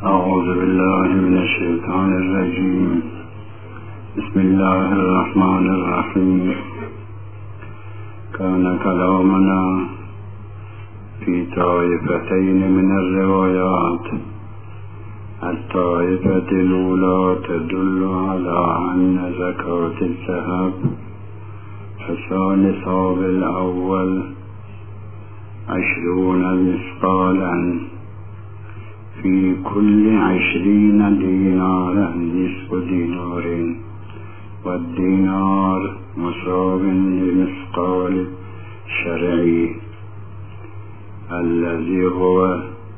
أعوذ بالله من الشيطان الرجيم. بسم الله الرحمن الرحيم. كان كلامنا في طائفتين من الروايات. الطائفة الأولى تدل على أن زكاة الذهب حصان صاب الأول 20 مثقالا، في كل 20 دينارا نصف دينار، والدينار مصاب لمثقال الشرعي الذي هو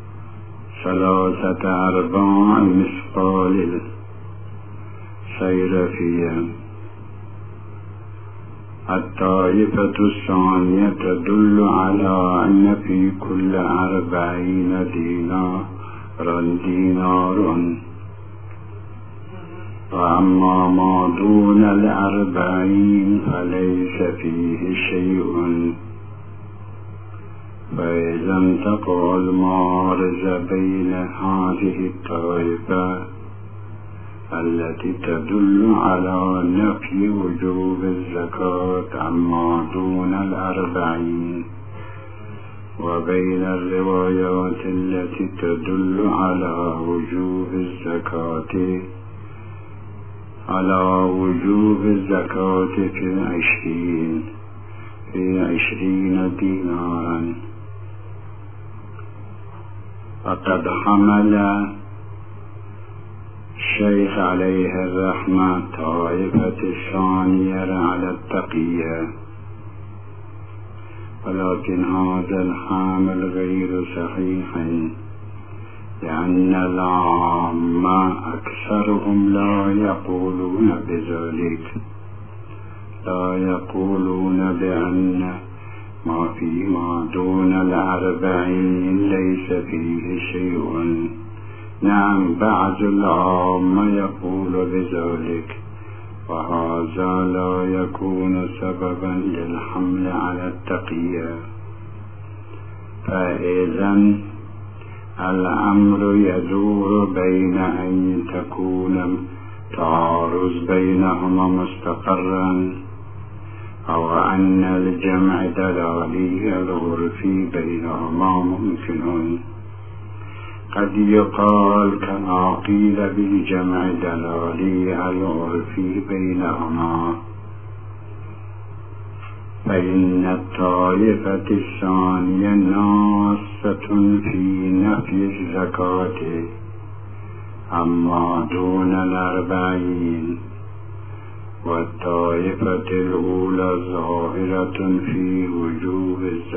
3/4 مثقال الصيرفية. الطائفة الثانية تدل على أن في كل 40 دينار، وأما ما دون 40 فليس فيه شيء. فإذا انتقى المعارض بين هذه الطائفة التي تدل على نفي وجوب الزكاة عما دون 40 وبين الروايات التي تدل على وجوب الزكاة في 20 دينارا. فقد حمل الشيخ عليه الرحمة طائفة الثانية على التقية، ولكن هذا الحامل غير صحيح، لأن العامة أكثرهم لا يقولون بذلك، لا يقولون بأن ما فيما دون 40 ليس فيه شيء. نعم، بعض العامة يقول بذلك، وهذا لا يكون سببا للحمل على التقية. فإذا الأمر يدور بين أن تكون تعارض بينهما مستقرا، أو أن الجمع دلالي العرفي بينهما ممكن. قد يقال كما قيل بالجمع دلالي العرفي بينهما. فإن الطائفة الثانية ناصة في نفي الزكاة عما دون 40، والطائفة الأولى ظاهرة في وجوب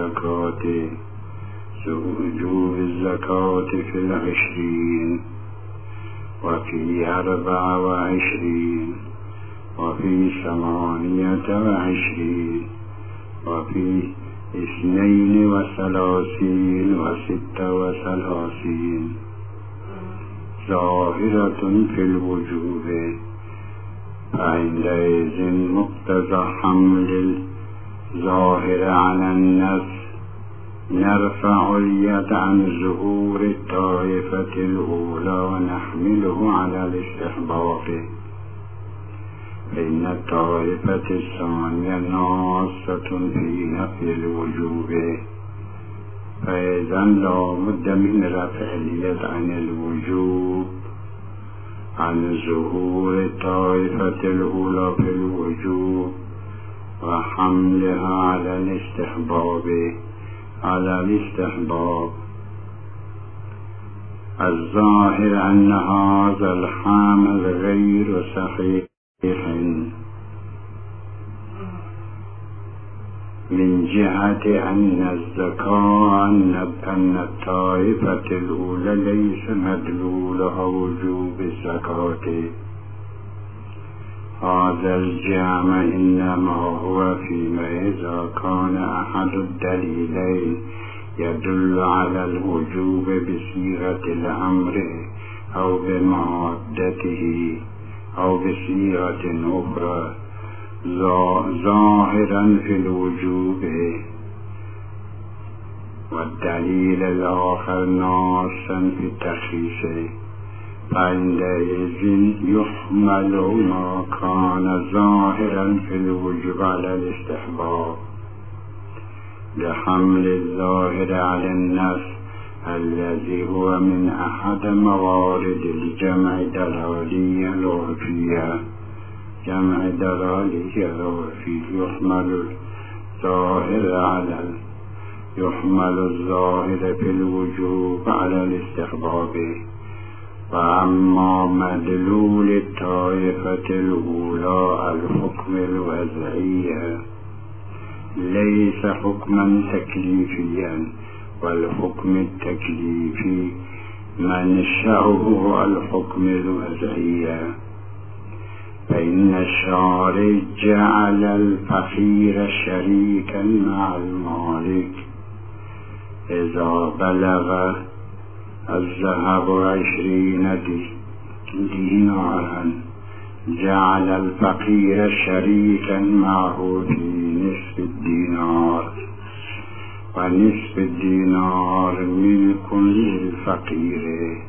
الزكاة في 20 وفي 24 وفي 28 وفي 32 و36 ظاهرة في الوجوب. فعندئذ مقتضى حمل الظاهر على النص نرفع اليد عن ظهور الطائفة الأولى ونحمله على الاستحباب، فإن الطائفة الثانية ناصة في نفي الوجوب. فإذا لا بد من رفع اليد عن الوجوب عن ظهور الطائفة الأولى في الوجوب وحملها على الاستحباب. الظاهر أن هذا الحامل غير صحيح من جهة أن الطائفة الأولى ليس مدلولها وجوب الزكاة. هذا الجمع إنما هو فيما إذا كان أحد الدليلين يدل على الوجوب بصيغة الأمر أو بمادته أو بصيغة أخرى ظاهرا في الوجوب، والدليل الآخر ناصا في التخصيص. فعندئذ يحمل ما كان ظاهرا في الوجوب على الاستحباب لحمل الظاهر على النص الذي هو من أحد موارد الجمع دلالي العرفية. جمع دلالي العرفي يحمل الظاهر في الوجوب على الاستحباب. وأما مدلول الطائفة الأولى الحكم الوضعي ليس حكما تكليفيا، والحكم التكليفي منشأه الحكم الوضعي. فإن الشارع جعل الفقير شريكا مع المالك إذا بلغ الذهب 20 دينارا، جعل الفقير شريكا معه في نصف الدينار، ونصف الدينار ملك للفقير.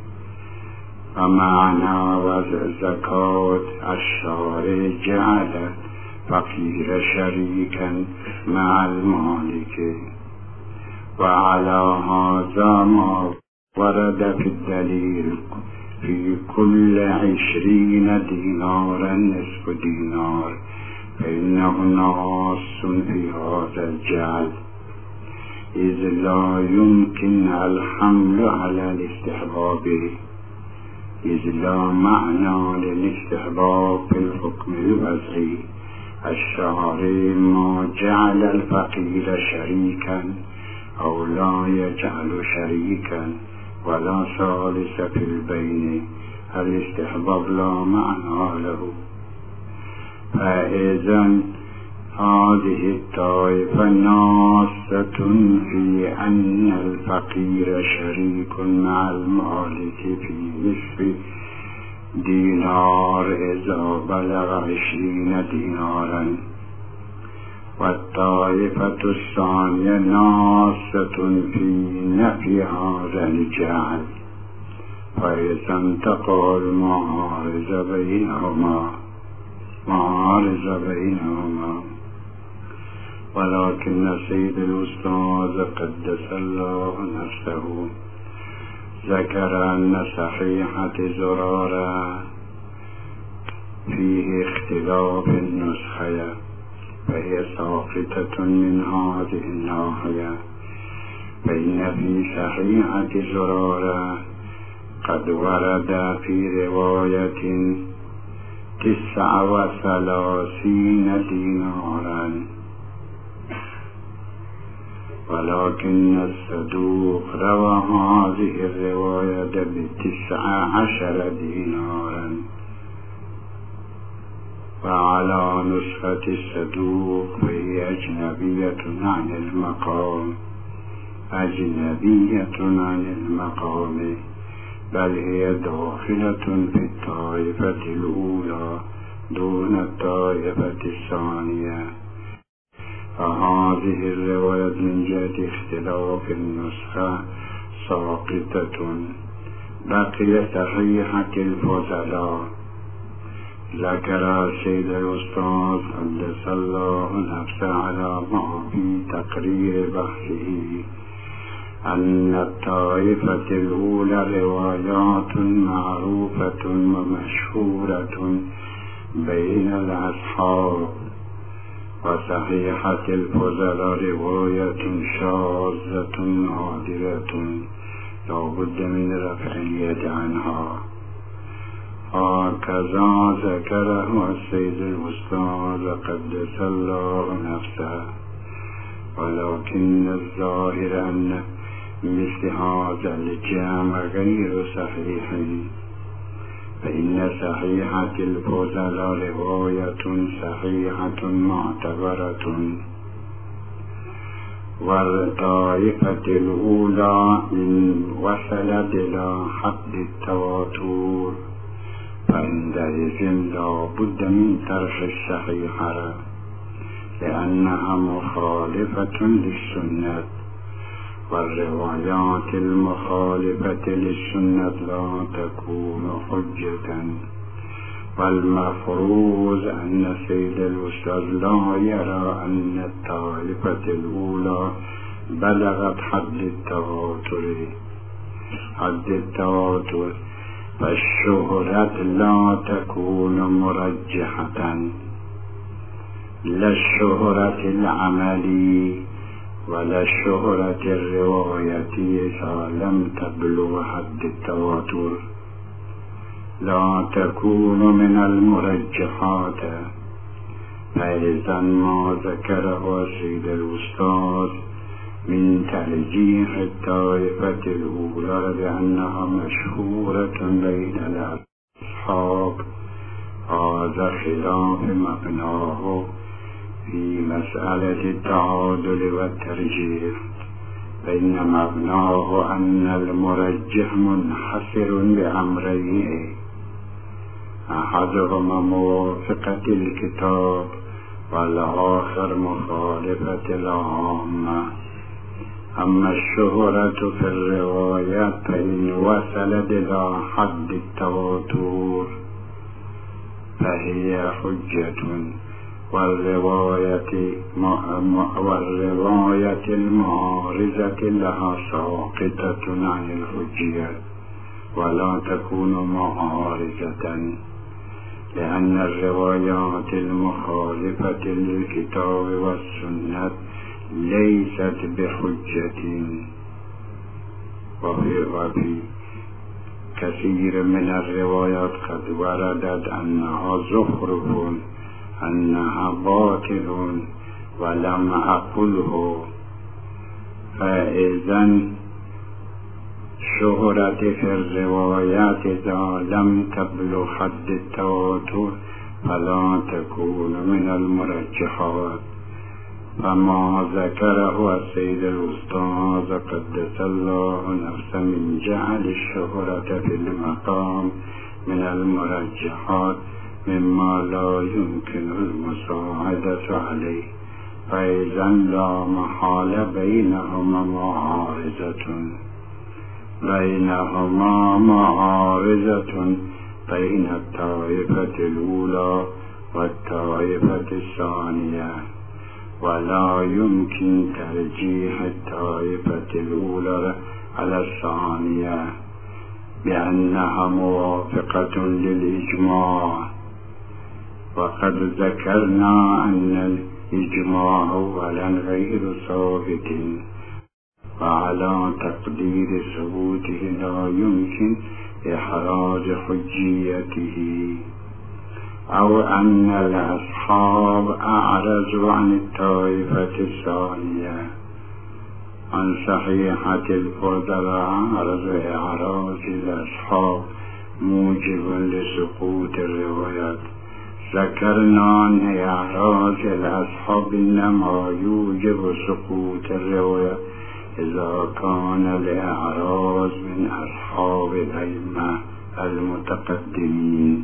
ومعنى وضع زكاة الشارع جعل الفقير شريكا مع المالك. وعلى هذا ما ورد في الدليل في كل 20 دينارا نصف دينار، فإنه ناص في هذا الجعل، إذ لا يمكن الحمل على الاستحباب، إذ لا معنى للاستحباب في الحكم الوضعي. الشارع ما جعل الفقير شريكا أو لا يجعل شريكا ولا ثالث في البين، الاستحباب لا معنى له. فإذن هذه الطائفة ناصة في أن الفقير شريك مع المالك في نصف دينار إذا بلغ 20 دينارا. والطائفة الثانية ناصة في نفي هذا الجعل، فإذا انتقى المعارض بينهما. ولكن سيد الأستاذ قدس الله نفسه ذكر أن صحيحة زرارة فيه اختلاف النسخة، فهي ساقطة من هذه الناحية. فإن في صحيحة زرارة قد ورد في رواية 39 دينارا، ولكن الصدوق روى هذه الرواية ب19 دينارا. وعلى نسخة الصدوق فهي أجنبية عن المقام، بل هي داخلة في الطائفة الأولى دون الطائفة الثانية. فهذه الرواية من جهة اختلاف النسخة ساقطة. بقي صحيحة الفضلاء. ذكر السيد الأستاذ قدس الله نفسه على ما في تقرير بحثه أن الطائفة الأولى روايات معروفة ومشهورة بين الأصحاب، وصحيحة الفضلاء رواية شاذة نادرة لا بد من رفع اليد عنها. هكذا ذكره السيد الأستاذ قدس الله نفسه. ولكن الظاهر أن مثل هذا الجمع غير صحيح، فإن صحيحة الفضلاء رواية صحيحة معتبرة، والطائفة الأولى إن وصلت إلى حد التواتر فعندئذ لا بد من طرح الصحيحة، لأنها مخالفة للسنة. والروايات المخالفة للسنة لا تكون حجة. والمفروض أن سيد الأستاذ لا يرى أن الطائفة الأولى بلغت حد التواتر، فالشهرة لا تكون مرجحة، لا الشهرة العملي ولا الشهرة الرواية إذا لم تبلغ حد التواتر لا تكون من المرجحات. فإذا ما ذكره سيد الأستاذ من ترجيح الطائفة الأولى بأنها مشهورة بين الأصحاب هذا خلاف مبناه في مسألة التعادل والترجيح، فإن مبناه أن المرجح منحصر بأمرين: أحدهما موافقة الكتاب والآخر مخالفة العامة. أما الشهرة في الروايات فإن وصلت إلى حد التواتر فهي حجة، والرواية المعارضة لها ساقطة عن الحجية ولا تكون معارضة، لأن الروايات المخالفة للكتاب والسنة ليست بحجة. وفي كثير من الروايات قد وردت أنها زخرف، أنها باطل ولم أقله. فإذا شهرة في الروايات إذا لم تبلغ حد التواتر فلا تكون من المرجحات. فما ذكره السيد الأستاذ قدس الله نفسه من جعل الشهرة في المقام من المرجحات مما لا يمكن المساعدة عليه، فإذا لا محال بينهما معارضة بين الطائفة الأولى والطائفة الثانية، ولا يمكن ترجيح الطائفة الأولى على الثانية بأنها موافقة للإجماع. وقد ذكرنا أن الإجماع أولا غير ثابت، وعلى تقدير ثبوته لا يمكن إحراز حجيته، أو أن الأصحاب أعرضوا عن الطائفة الثانية عن صحيحة الفضلاء. إعراض الأصحاب موجب لسقوط الروايات. ذكرنا أن إعراض الأصحاب إنما يوجب سقوط الروايات إذا كان الإعراض من أصحاب الأئمة المتقدمين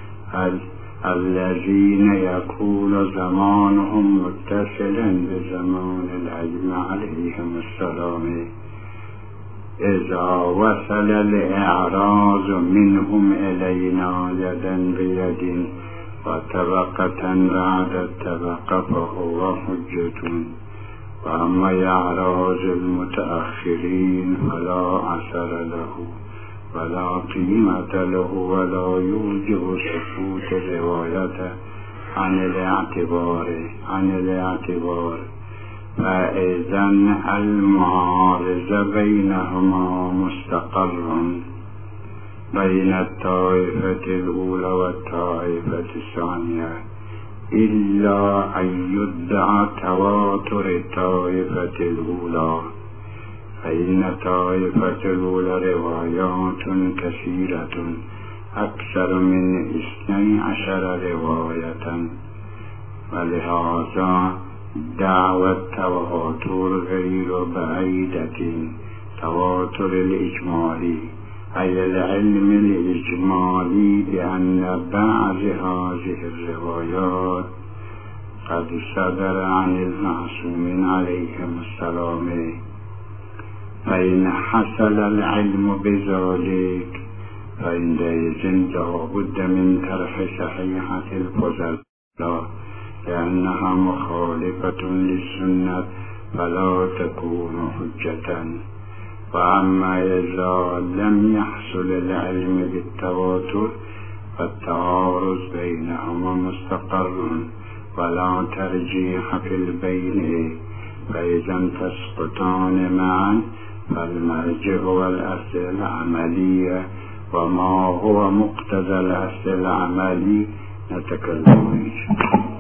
الذين يكون زمانهم متصلا بزمان الأئمة عليهم السلام. إذا وصل الإعراض منهم إلينا يدا بيد وطبقة بعد الطبقة فهو حجة. وأما إعراض المتأخرين فلا أثر له ولا قيمة له ولا يوجب سقوط الرواية عن الاعتبار. فإذا المعارضة بينهما مستقر بين الطائفة الأولى والطائفة الثانية، إلا أن يدعى تواتر الطائفة الأولى، فإن الطائفة الأولى روايات كثيرة أكثر من 12 رواية، ولهذا دعوى التواتر غير بعيدة. تواتر الإجمالي أي العلم الإجمالي بأن بعض هذه الروايات قد صدر عن المعصومين عليهم السلام فإن حصل العلم بذلك فعندئذ لا بد من طرح صحيحة الفضلاء لأنها مخالفة للسنة فلا تكون حجة. وأما إذا لم يحصل العلم بالتواتر فالتعارض بينهما مستقر ولا ترجيح في البين، فإذا تسقطان معا فالمرجع والأصل العملية، وما هو مقتضى الأصل العملي نتكلم إن شاء الله.